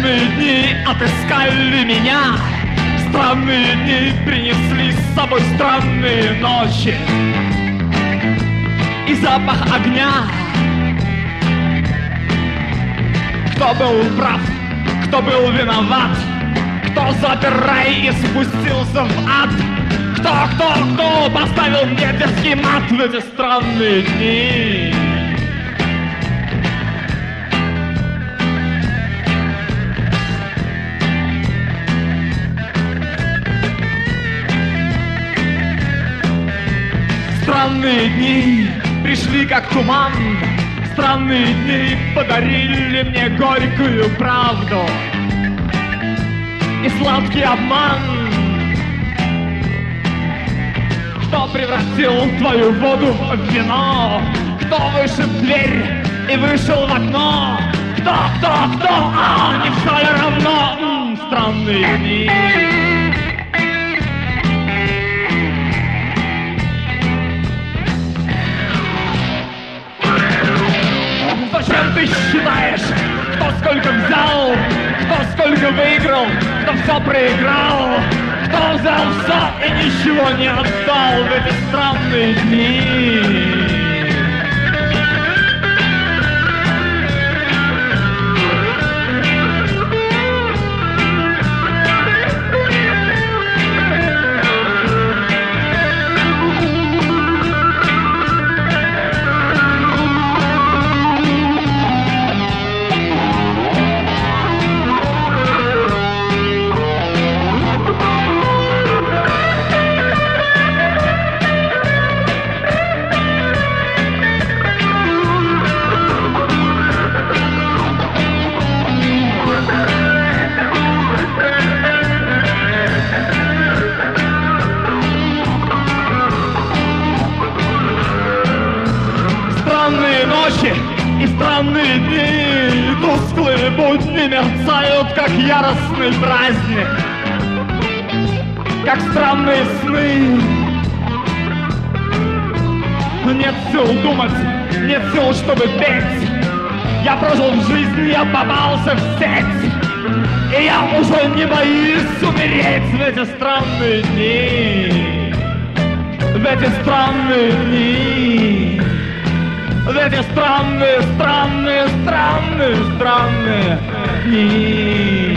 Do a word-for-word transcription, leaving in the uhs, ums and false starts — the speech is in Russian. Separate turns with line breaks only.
Странные дни отыскали меня, странные дни принесли с собой странные ночи и запах огня. Кто был прав, кто был виноват, кто запер рай и спустился в ад? Кто, кто, кто поставил мне детский мат в эти странные дни? Странные дни пришли как туман, странные дни подарили мне горькую правду и сладкий обман. Кто превратил твою воду в вино? Кто вышиб дверь и вышел в окно? Кто, кто, кто? А, не все ли равно? М-м, странные дни. Зачем ты считаешь, кто сколько взял, кто сколько выиграл, кто все проиграл, кто взял все и ничего не отдал в эти странные дни? И странные дни, тусклые будни мерцают, как яростный праздник, как странные сны. Нет сил думать, нет сил, чтобы петь. Я прожил жизнь, я попался в сеть, и я уже не боюсь умереть в эти странные дни, в эти странные дни. В эти странные, странные, странные, странные дни.